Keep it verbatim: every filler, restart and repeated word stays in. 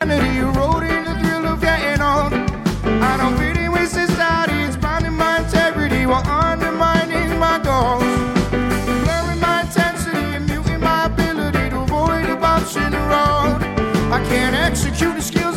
eroding the thrill of getting old. I don't fit in with society, it's pounding my integrity while undermining my goals. Blurring my intensity and muting my ability to avoid the bumps in the road. I can't execute the skill